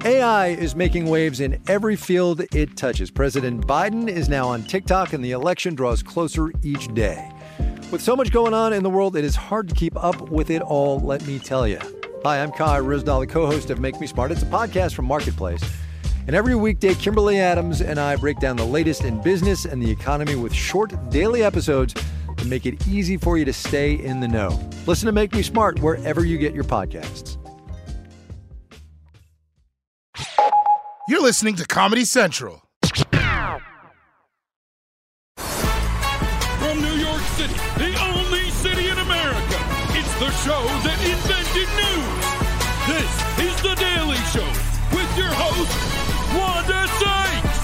AI is making waves in every field it touches. President Biden is now on TikTok, and the election draws closer each day. With so much going on in the world, it is hard to keep up with it all, let me tell you. Hi, I'm Kai Ryssdal, the co-host of Make Me Smart. It's a podcast from Marketplace. And every weekday, Kimberly Adams and I break down the latest in business and the economy with short daily episodes to make it easy for you to stay in the know. Listen to Make Me Smart wherever you get your podcasts. You're listening to Comedy Central. From New York City, the only city in America, it's the show that invented news. This is The Daily Show with your host, Wanda Sykes.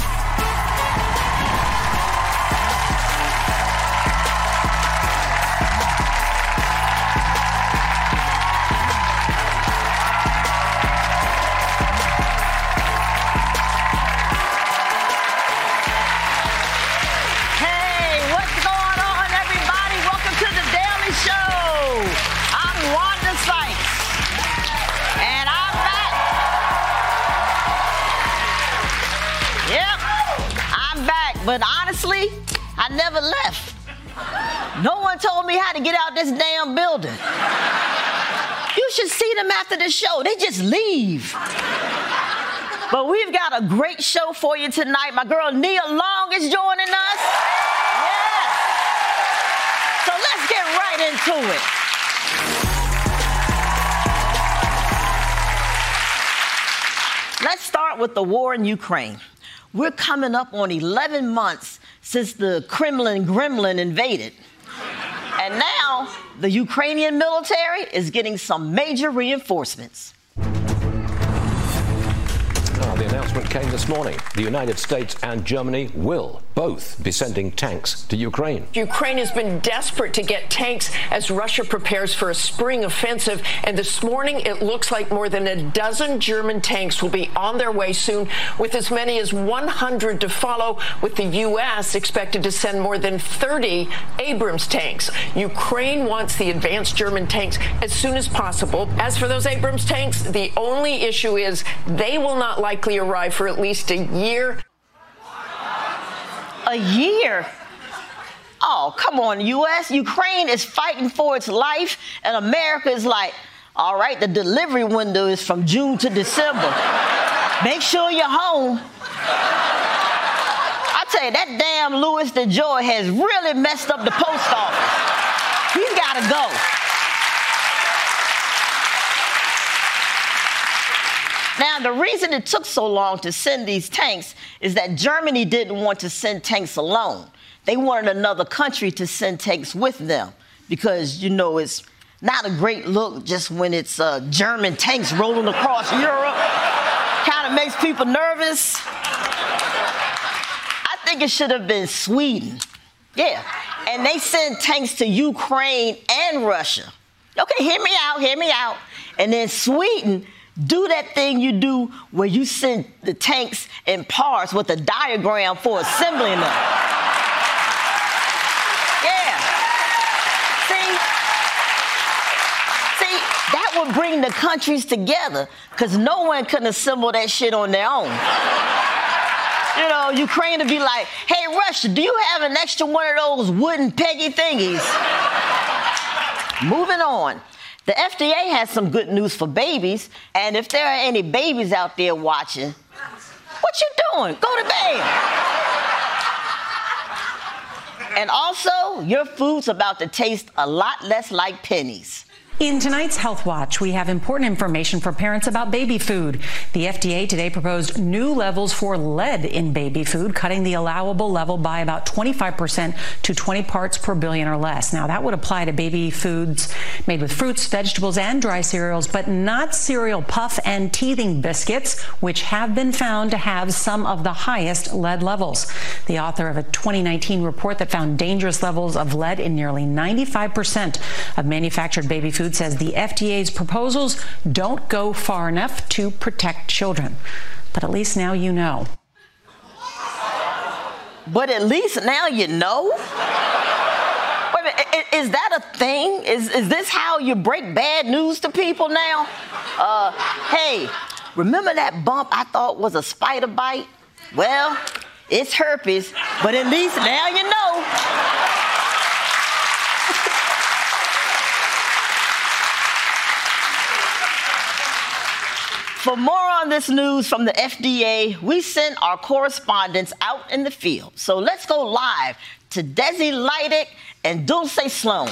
But honestly, I never left. No one told me how to get out this damn building. You should see them after the show. They just leave. But we've got a great show for you tonight. My girl Nia Long is joining us. Yes. So let's get right into it. Let's start with the war in Ukraine. We're coming up on 11 months since the Kremlin gremlin invaded. And now the Ukrainian military is getting some major reinforcements. The announcement came this morning. The United States and Germany will both be sending tanks to Ukraine. Ukraine has been desperate to get tanks as Russia prepares for a spring offensive. And this morning, it looks like more than a dozen German tanks will be on their way soon, with as many as 100 to follow, with the U.S. expected to send more than 30 Abrams tanks. Ukraine wants the advanced German tanks as soon as possible. As for those Abrams tanks, the only issue is they will not likely arrive for at least a year. A year? Oh, come on, U.S. Ukraine is fighting for its life, and America is like, all right, the delivery window is from June to December. Make sure you're home. I tell you, that damn Louis DeJoy has really messed up the post office. He's got to go. Now, the reason it took so long to send these tanks is that Germany didn't want to send tanks alone. They wanted another country to send tanks with them because, you know, it's not a great look just when it's German tanks rolling across Europe. Kind of makes people nervous. I think it should have been Sweden. Yeah. And they send tanks to Ukraine and Russia. Okay, hear me out. And then Sweden do that thing you do where you send the tanks in parts with a diagram for assembling them. Yeah. See, that would bring the countries together because no one can assemble that shit on their own. You know, Ukraine would be like, hey, Russia, do you have an extra one of those wooden peggy thingies? Moving on. The FDA has some good news for babies, and if there are any babies out there watching, what you doing? Go to bed. And also, your food's about to taste a lot less like pennies. In tonight's Health Watch, we have important information for parents about baby food. The FDA today proposed new levels for lead in baby food, cutting the allowable level by about 25% to 20 parts per billion or less. Now, that would apply to baby foods made with fruits, vegetables, and dry cereals, but not cereal puff and teething biscuits, which have been found to have some of the highest lead levels. The author of a 2019 report that found dangerous levels of lead in nearly 95% of manufactured baby food says the FDA's proposals don't go far enough to protect children. But at least now you know. But at least now you know? Wait a minute, is that a thing? Is this how you break bad news to people now? Hey, Remember that bump I thought was a spider bite? Well, it's herpes, but at least now you know. For more on this news from the FDA, we sent our correspondents out in the field. So let's go live to Desi Lydic and Dulce Sloan.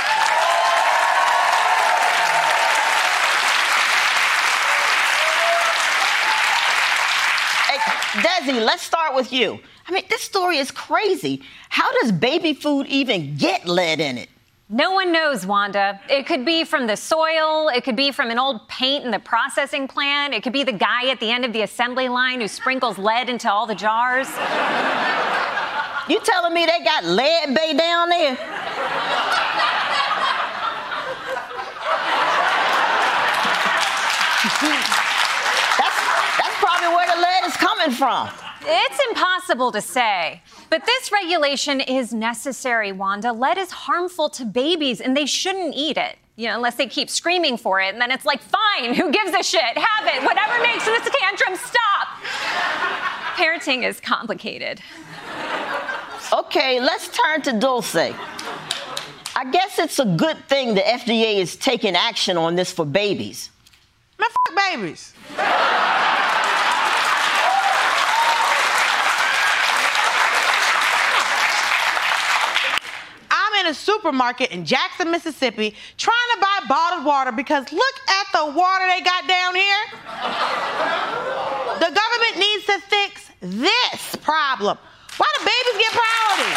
Hey, Desi, let's start with you. I mean, this story is crazy. How does baby food even get lead in it? No one knows, Wanda. It could be from the soil. It could be from an old paint in the processing plant. It could be the guy at the end of the assembly line who sprinkles lead into all the jars. You telling me they got lead bay down there? That's probably where the lead is coming from. It's impossible to say. But this regulation is necessary, Wanda. Lead is harmful to babies, and they shouldn't eat it. You know, unless they keep screaming for it, and then it's like, fine, who gives a shit? Have it. Whatever makes this tantrum stop. Parenting is complicated. Okay, let's turn to Dulce. I guess it's a good thing the FDA is taking action on this for babies. Man, fuck babies. I'm in a supermarket in Jackson, Mississippi, trying to buy bottled water because look at the water they got down here. The government needs to fix this problem. Why do babies get priority?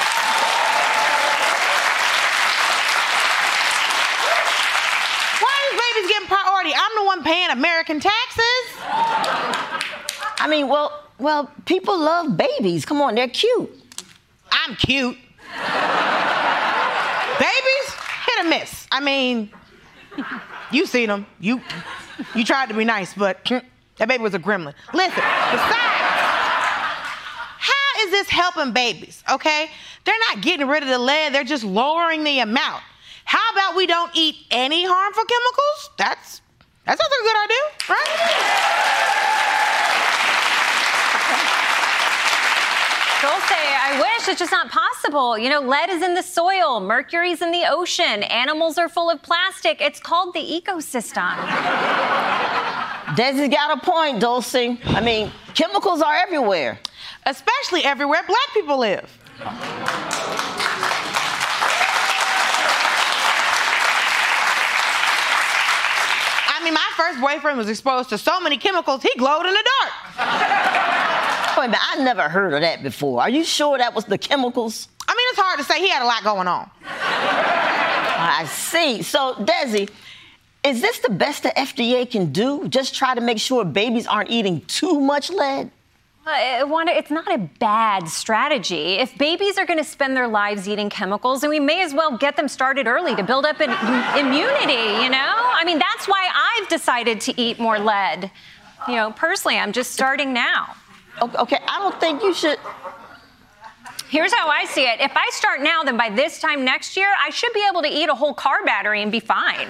Why is babies getting priority? I'm the one paying American taxes. I mean, well, people love babies. Come on, they're cute. I'm cute. Babies, hit or miss. I mean, you seen them. You tried to be nice, but that baby was a gremlin. Listen, besides, how is this helping babies, okay? They're not getting rid of the lead, they're just lowering the amount. How about we don't eat any harmful chemicals? That sounds like a good idea, right? Dulce, I wish. It's just not possible. You know, lead is in the soil. Mercury's in the ocean. Animals are full of plastic. It's called the ecosystem. Desi's got a point, Dulce. I mean, chemicals are everywhere. Especially everywhere black people live. I mean, my first boyfriend was exposed to so many chemicals, he glowed in the dark. Wait a minute, I never heard of that before. Are you sure that was the chemicals? I mean, it's hard to say. He had a lot going on. I see. So, Desi, is this the best the FDA can do? Just try to make sure babies aren't eating too much lead? Wanda, it's not a bad strategy. If babies are going to spend their lives eating chemicals, then we may as well get them started early to build up an immunity, you know? I mean, that's why I've decided to eat more lead. You know, personally, I'm just starting now. Okay, I don't think you should. Here's how I see it. If I start now, then by this time next year, I should be able to eat a whole car battery and be fine.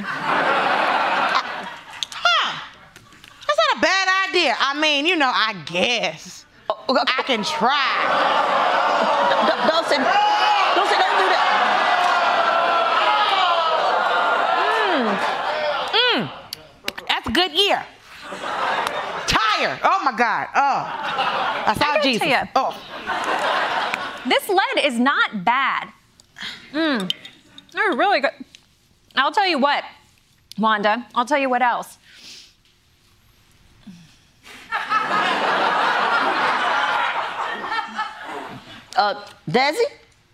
That's not a bad idea. I mean, you know, I guess. I can try. Dulce, don't do that. That's a good year. Tire. Oh, my God. Oh. I saw Jesus. You. Oh. This lead is not bad. They're really good. I'll tell you what, Wanda. I'll tell you what else. Desi?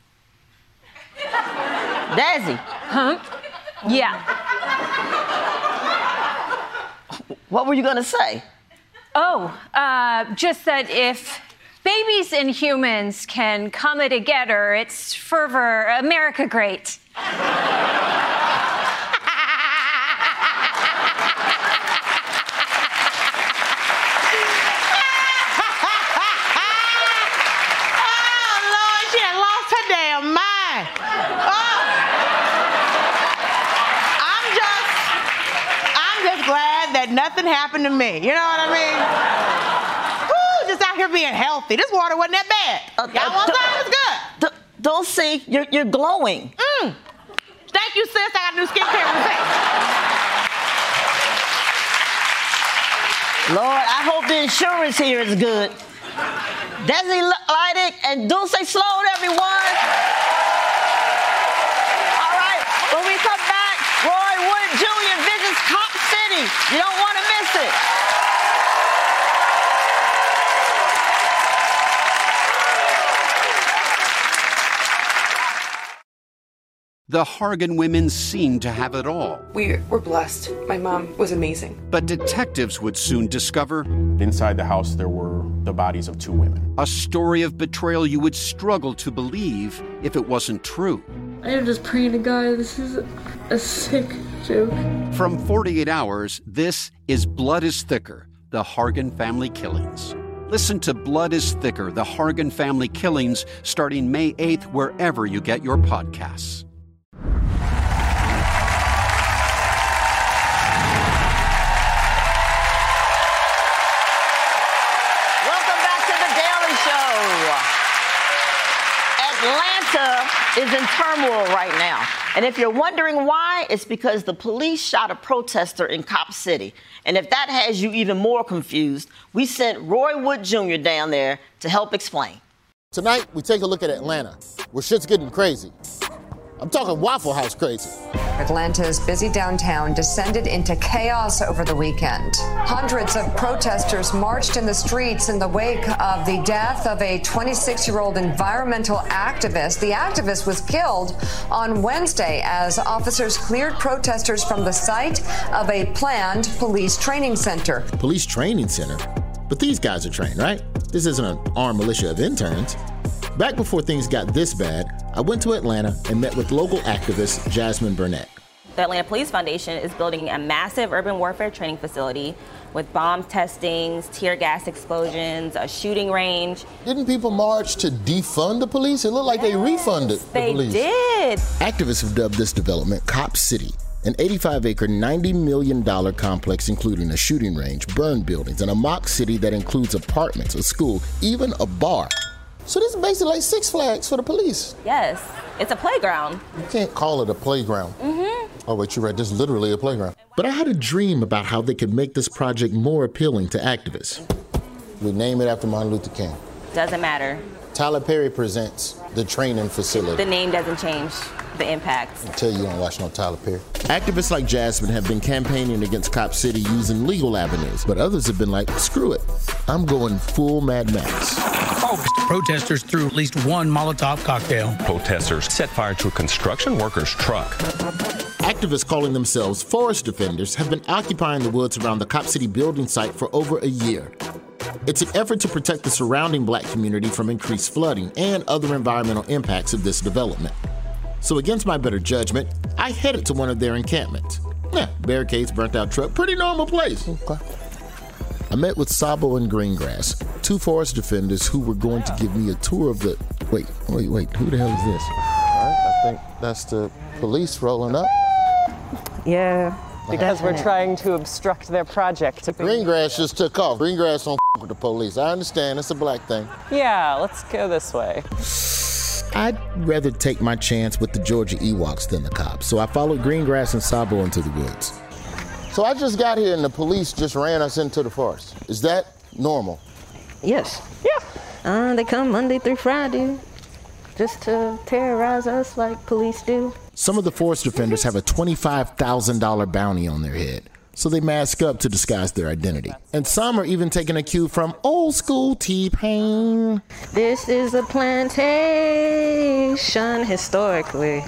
Desi? Huh? Yeah. What were you going to say? Oh, just that if babies and humans can come together, it's fervor, America great. nothing happened to me. You know what I mean? Woo, just out here being healthy. This water wasn't that bad. Y'all want some? It's good. Don't see, you're glowing. Thank you, sis. I got a new skincare routine. Lord, I hope the insurance here is good. Desi Lydic and Dulce Sloan, everyone. All right, when we come back, Roy Wood Jr. visits Cop City. You don't want to miss it. The Hargan women seemed to have it all. We were blessed. My mom was amazing. But detectives would soon discover... inside the house, there were the bodies of 2 women. A story of betrayal you would struggle to believe if it wasn't true. I am just praying to God, this is a sick joke. From 48 Hours, this is Blood is Thicker, the Hargan Family Killings. Listen to Blood is Thicker, the Hargan Family Killings, starting May 8th, wherever you get your podcasts. Atlanta is in turmoil right now. And if you're wondering why, it's because the police shot a protester in Cop City. And if that has you even more confused, we sent Roy Wood Jr. down there to help explain. Tonight, we take a look at Atlanta, where shit's getting crazy. I'm talking Waffle House crazy. Atlanta's busy downtown descended into chaos over the weekend. Hundreds of protesters marched in the streets in the wake of the death of a 26-year-old environmental activist. The activist was killed on Wednesday as officers cleared protesters from the site of a planned police training center. Police training center? But these guys are trained, right? This isn't an armed militia of interns. Back before things got this bad, I went to Atlanta and met with local activist Jasmine Burnett. The Atlanta Police Foundation is building a massive urban warfare training facility with bomb testings, tear gas explosions, a shooting range. Didn't people march to defund the police? It looked like they refunded the police. They did. Activists have dubbed this development Cop City, an 85-acre, $90 million complex including a shooting range, burned buildings, and a mock city that includes apartments, a school, even a bar. So this is basically like Six Flags for the police. Yes, it's a playground. You can't call it a playground. Mm-hmm. Oh, wait, you're right. This is literally a playground. But I had a dream about how they could make this project more appealing to activists. We name it after Martin Luther King. Doesn't matter. Tyler Perry presents the training facility. The name doesn't change the impact. Until you don't watch no Tyler Perry. Activists like Jasmine have been campaigning against Cop City using legal avenues, but others have been like, screw it. I'm going full Mad Max. Protesters threw at least one Molotov cocktail. Protesters set fire to a construction worker's truck. Activists calling themselves forest defenders have been occupying the woods around the Cop City building site for over a year. It's an effort to protect the surrounding black community from increased flooding and other environmental impacts of this development. So against my better judgment, I headed to one of their encampments. Yeah, barricades, burnt out truck, pretty normal place. Okay. I met with Sabo and Greengrass, 2 forest defenders who were going to give me a tour of the... Wait, who the hell is this? All right, I think that's the police rolling up. Yeah, because we're trying to obstruct their project. Greengrass just took off. Greengrass don't with the police. I understand, it's a black thing. Yeah, let's go this way. I'd rather take my chance with the Georgia Ewoks than the cops, so I followed Greengrass and Sabo into the woods. So I just got here and the police just ran us into the forest. Is that normal? Yes. Yeah. They come Monday through Friday just to terrorize us like police do. Some of the forest defenders have a $25,000 bounty on their head, so they mask up to disguise their identity. And some are even taking a cue from old school T-Pain. This is a plantation historically,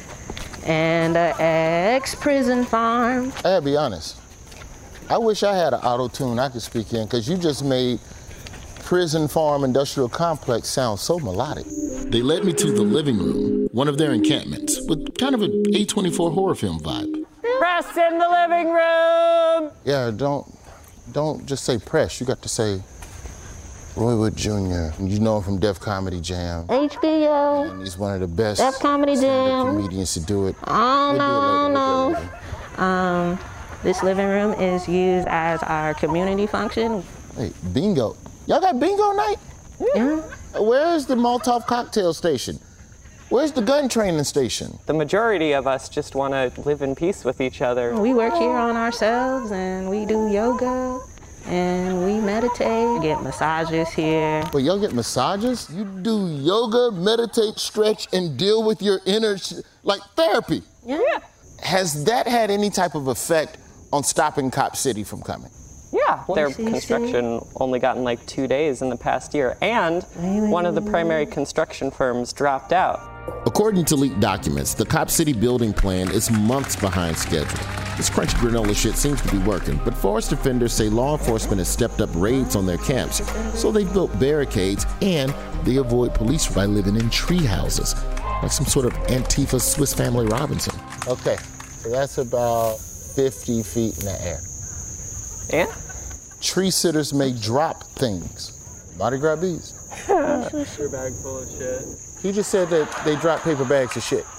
and an ex-prison farm. I gotta be honest, I wish I had an auto-tune I could speak in, because you just made prison farm industrial complex sound so melodic. They led me to the living room, one of their encampments, with kind of an A24 horror film vibe. Press in the living room! Yeah, don't just say press, you got to say Roy Wood Jr. You know him from Def Comedy Jam. HBO. And he's one of the best Def Comedy Jam. comedians to do it. Oh, no. This living room is used as our community function. Hey, bingo. Y'all got bingo night? Yeah. Where's the Molotov cocktail station? Where's the gun training station? The majority of us just want to live in peace with each other. We work here on ourselves, and we do yoga, and we meditate, get massages here. Well, y'all get massages? You do yoga, meditate, stretch, and deal with your inner, like therapy. Yeah. Has that had any type of effect on stopping Cop City from coming? Yeah, their construction only gotten like 2 days in the past year, and one of the primary construction firms dropped out. According to leaked documents, the Cop City building plan is months behind schedule. This crunchy granola shit seems to be working, but forest defenders say law enforcement has stepped up raids on their camps, so they've built barricades and they avoid police by living in tree houses, like some sort of Antifa Swiss Family Robinson. Okay, so that's about 50 feet in the air. Yeah? Tree sitters may drop things. Mardi Gras bees. Your bag full of shit. He just said that they drop paper bags of shit.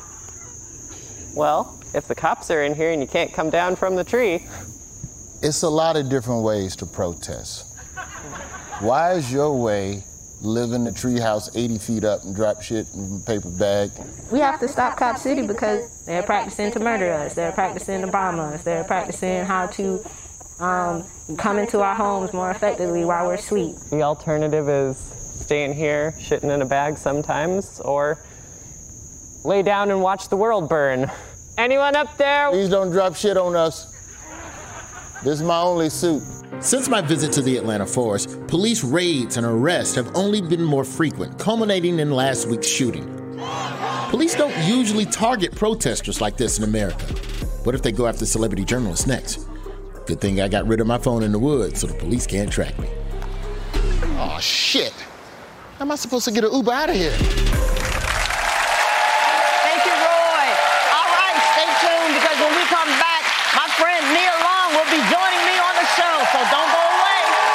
Well, if the cops are in here and you can't come down from the tree. It's a lot of different ways to protest. Why is your way live in the treehouse 80 feet up and drop shit in a paper bag? We have to stop Cop City because they're practicing to murder us. They're practicing to bomb us. They're practicing how to come into our homes more effectively while we're asleep. The alternative is staying here, shitting in a bag sometimes, or lay down and watch the world burn. Anyone up there? Please don't drop shit on us. This is my only suit. Since my visit to the Atlanta forest, police raids and arrests have only been more frequent, culminating in last week's shooting. Police don't usually target protesters like this in America. What if they go after celebrity journalists next? Good thing I got rid of my phone in the woods so the police can't track me. Oh, shit. How am I supposed to get an Uber out of here? Thank you, Roy. All right, stay tuned because when we come back, my friend Nia Long will be joining me on the show, so don't go away.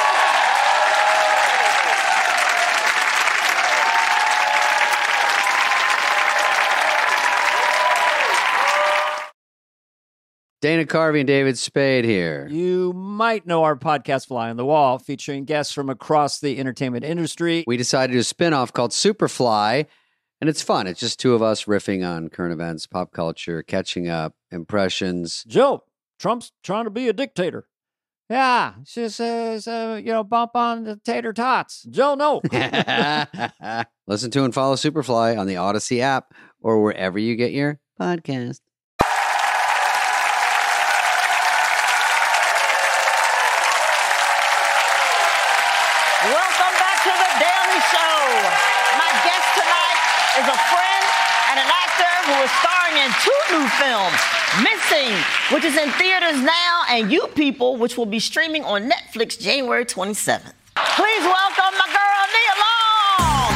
Dana Carvey and David Spade here. You might know our podcast Fly on the Wall, featuring guests from across the entertainment industry. We decided to do a spinoff called Superfly, and it's fun. It's just two of us riffing on current events, pop culture, catching up, impressions. Joe, Trump's trying to be a dictator. Yeah, she says, bump on the tater tots. Joe, no. Listen to and follow Superfly on the Odyssey app or wherever you get your podcast. Welcome back to The Daily Show. My guest tonight is a friend and an actor who is starring in 2 new films, Missing, which is in theaters now, and You People, which will be streaming on Netflix January 27th. Please welcome my girl, Nia Long.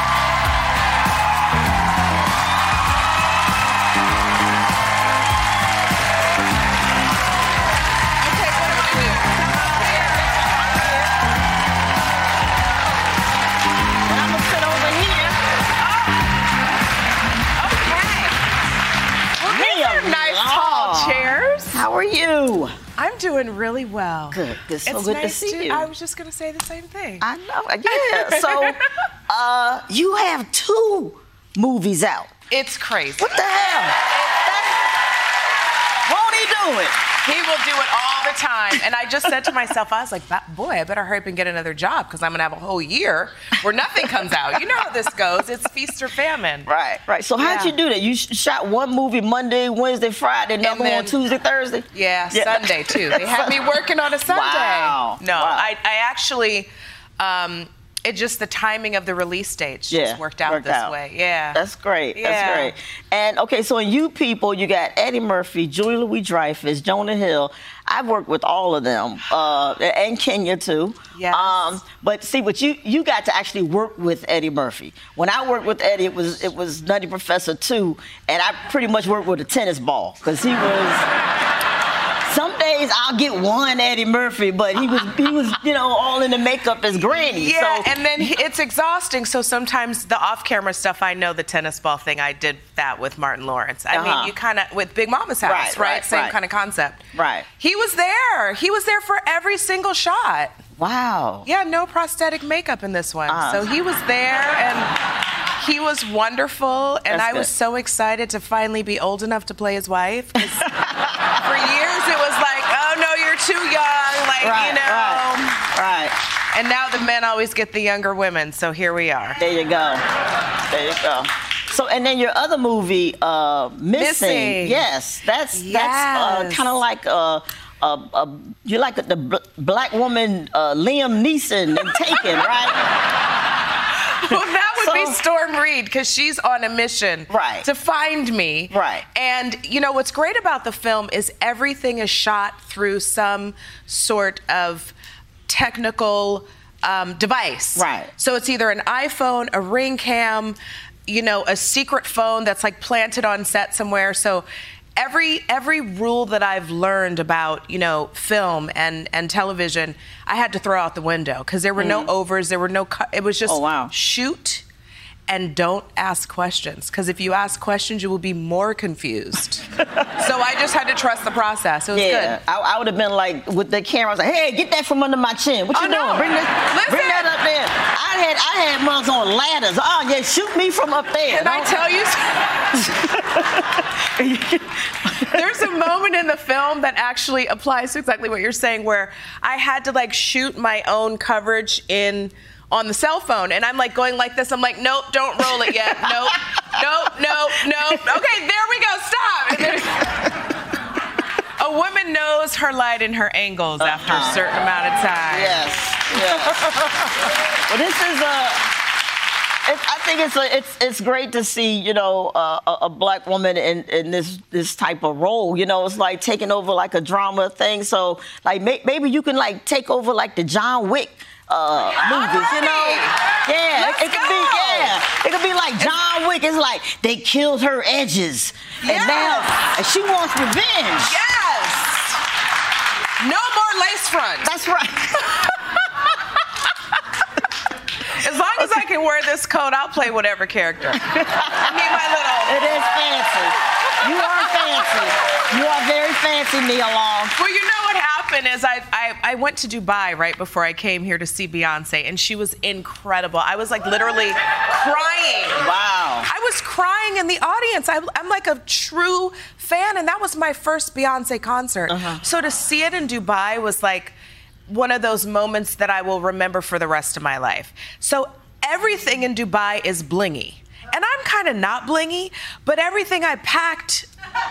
Okay, what do I do? And I'm gonna sit over here. Well, these are nice tall chairs. How are you? I'm doing really well. Good. So It's good nice to see you. I was just going to say the same thing. I know. Yeah. So, you have 2 movies out. It's crazy. What the hell? Won't he do it? He will do it all the time. And I just said to myself, I was like, boy, I better hurry up and get another job because I'm going to have a whole year where nothing comes out. You know how this goes. It's feast or famine. Right. So how'd you do that? You shot one movie Monday, Wednesday, Friday, another one Tuesday, Thursday? Yeah, Sunday, too. They had me working on a Sunday. Wow. No, Wow. I actually... It just the timing of the release dates just worked out this way. Yeah. That's great. Yeah. That's great. And okay, so in You People, you got Eddie Murphy, Julia Louis-Dreyfus, Jonah Hill. I've worked with all of them, and Kenya too. Yes. But see, what you got to actually work with Eddie Murphy. When I worked with Eddie, it was Nutty Professor 2, and I pretty much worked with a tennis ball because he was. Some Nowadays, I'll get one Eddie Murphy, but he was, all in the makeup as Granny. Yeah, so. and then it's exhausting. So sometimes the off-camera stuff, I know the tennis ball thing, I did that with Martin Lawrence. I mean, you kind of, with Big Mama's House, right? Same kind of concept. Right. He was there. He was there for every single shot. Wow. Yeah, no prosthetic makeup in this one. So he was there, and he was wonderful, and I was so excited to finally be old enough to play his wife. For years, it was like, oh, no, you're too young, Right. And now the men always get the younger women, so here we are. There you go. So, and then your other movie, Missing. Yes, that's kind of like you're like the black woman Liam Neeson in Taken, right? Well, that would be Storm Reed, because she's on a mission to find me. Right. And, what's great about the film is everything is shot through some sort of technical device. Right. So it's either an iPhone, a Ring cam, a secret phone that's like planted on set somewhere. So every rule that I've learned about, film and television, I had to throw out the window, because there were no overs, there were no it was just shoot and don't ask questions, because if you ask questions, you will be more confused. So I just had to trust the process. It was good. I would have been like, with the camera, I was like, hey, get that from under my chin. What you doing? Bring that up there. I had mugs on ladders. Oh, yeah, shoot me from up there. Can I tell you? There's a moment in the film that actually applies to exactly what you're saying, where I had to shoot my own coverage on the cell phone, and I'm going like this. I'm like, nope, don't roll it yet. Nope. Okay, there we go. Stop. And a woman knows her light and her angles after a certain amount of time. Yes. Well, this is I think it's great to see a black woman in this type of role. It's like taking over like a drama thing. So maybe you can take over like the John Wick movies. Yeah, it could be like John Wick. It's like they killed her edges, and now she wants revenge. Yes. No more lace fronts. That's right. As long as I can wear this coat, I'll play whatever character. I mean, my little... It is fancy. You are fancy. You are very fancy, Nia Long. Well, what happened is I went to Dubai right before I came here to see Beyonce, and she was incredible. I was literally crying. Wow. I was crying in the audience. I'm like a true fan, and that was my first Beyonce concert. So to see it in Dubai was one of those moments that I will remember for the rest of my life. So everything in Dubai is blingy. And I'm kind of not blingy, but everything I packed...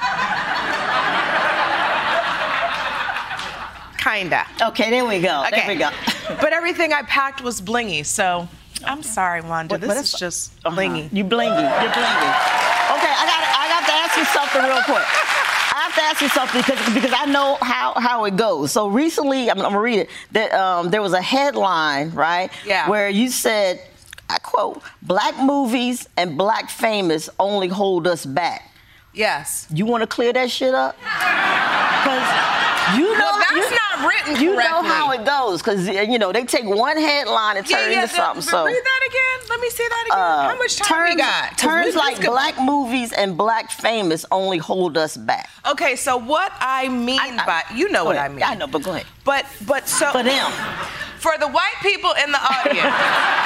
Kinda. Okay, there we go. Okay. There we go. But everything I packed was blingy, so I'm sorry, Wanda. This is just blingy. You blingy. You're blingy. Okay, I got to ask you something real quick. I have to ask you something because I know how it goes. So recently, I'm gonna read it. That there was a headline, right? Yeah. Where you said, I quote, "Black movies and black famous only hold us back." Yes. You want to clear that shit up? Because that's not written correctly. You know how it goes, because they take one headline and turn it into something. So read that again. Let me see that again. How much time we got? Terms like black movies and black famous only hold us back. Okay, so what I mean by what I mean. I know, but go ahead. But so for them, for the white people in the audience.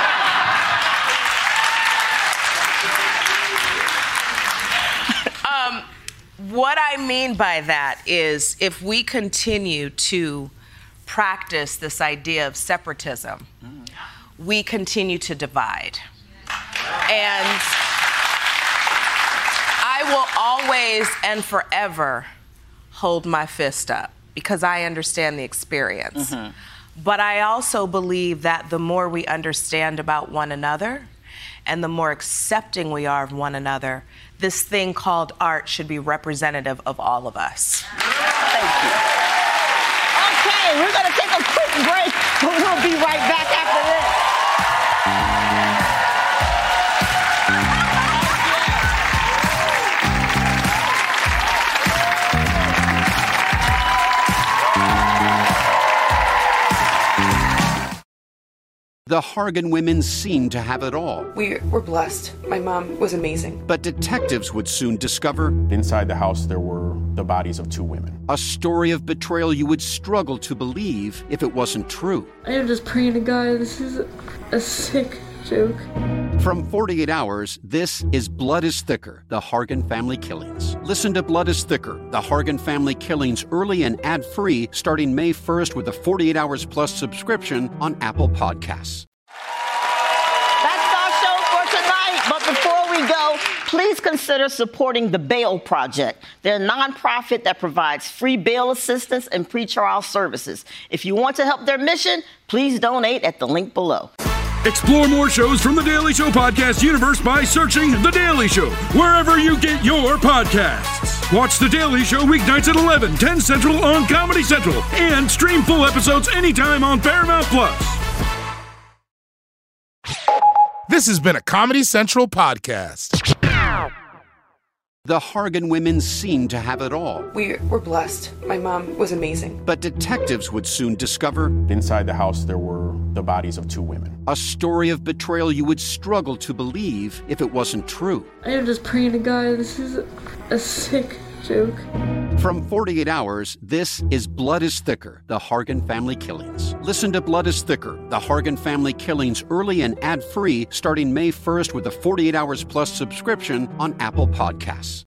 What I mean by that is if we continue to practice this idea of separatism, we continue to divide. And I will always and forever hold my fist up because I understand the experience. But I also believe that the more we understand about one another and the more accepting we are of one another, this thing called art should be representative of all of us. Thank you. Okay, we're going to take a quick break, but we'll be right back after this. The Hargan women seemed to have it all. We were blessed. My mom was amazing. But detectives would soon discover inside the house there were the bodies of two women. A story of betrayal you would struggle to believe if it wasn't true. I am just praying to God. This is a sick joke. From 48 Hours, this is Blood is Thicker, the Hargan family killings. Listen to Blood is Thicker, the Hargan family killings early and ad-free starting May 1st with a 48 Hours Plus subscription on Apple Podcasts. That's our show for tonight. But before we go, please consider supporting the Bail Project. They're a nonprofit that provides free bail assistance and pretrial services. If you want to help their mission, please donate at the link below. Explore more shows from The Daily Show podcast universe by searching The Daily Show wherever you get your podcasts. Watch The Daily Show weeknights at 11, 10 Central on Comedy Central, and stream full episodes anytime on Paramount Plus. This has been a Comedy Central podcast. The Hargan women seemed to have it all. We were blessed. My mom was amazing. But detectives would soon discover inside the house there were the bodies of two women. A story of betrayal you would struggle to believe if it wasn't true. I am just praying to God. This is a sick joke. From 48 Hours, this is Blood is Thicker, the Hargan family killings. Listen to Blood is Thicker, the Hargan family killings early and ad-free starting May 1st with a 48 Hours Plus subscription on Apple Podcasts.